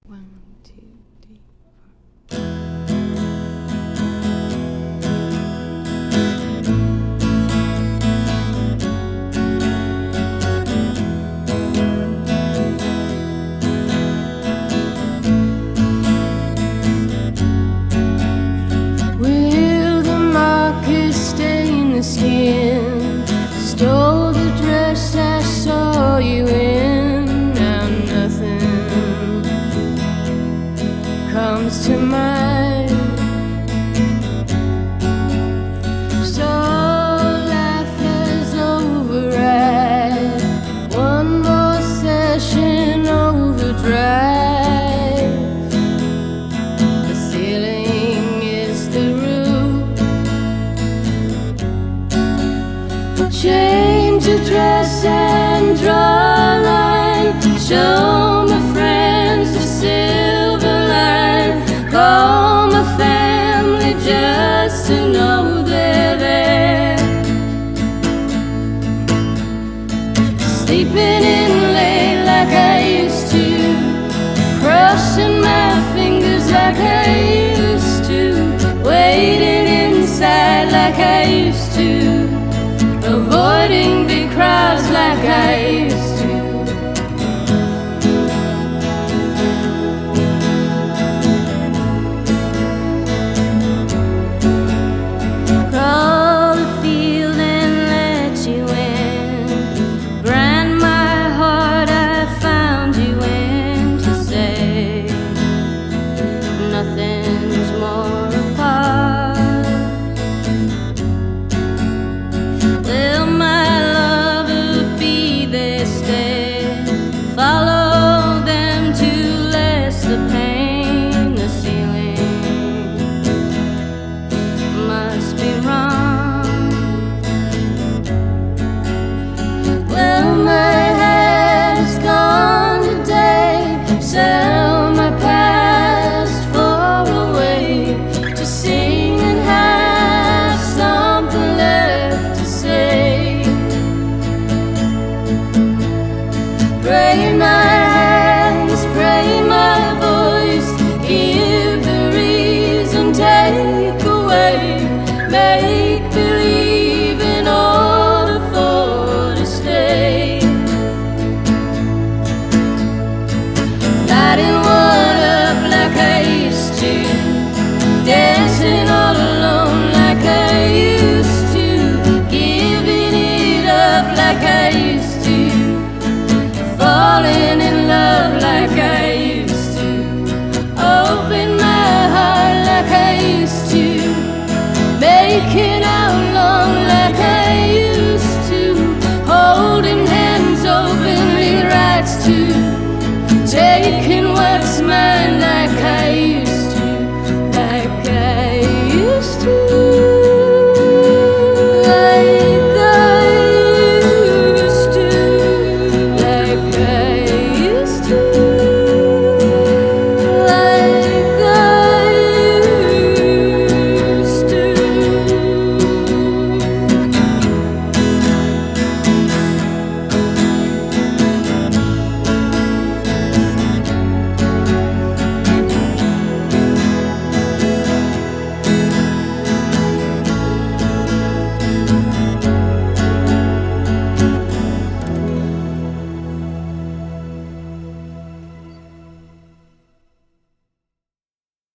1, 2, 3, 4. Will the marker stain the skin? Stole the dress I saw you in. Now nothing comes to mind. So life has override. One more session overdrive. The ceiling is the roof. Change the dress and draw a line. Show my friends the silver line. Call my family just to know they're there. Sleeping in late like I used to. Crossing my fingers like I used to. Waiting inside like I used to. Avoiding big crowds like I used to. Crawl the field and let you in. Brand my heart, I found you in. To say nothing's more apart. Will my lover be there? Stay. Follow them to less the pain. The ceiling must be wrong. Well, my head is gone today. Sell my past for a way to sing and have something left to say. Pray my hands, pray my voice. Give the reason, take away. Make believe in order for to stay. Lighting one up like I used to. Dancing all alone like I used to. Giving it up like I used to. Falling in love like I used to. Open my heart like I used to. Making out long like I used to. Holding hands openly rights to. Taking what's mine like I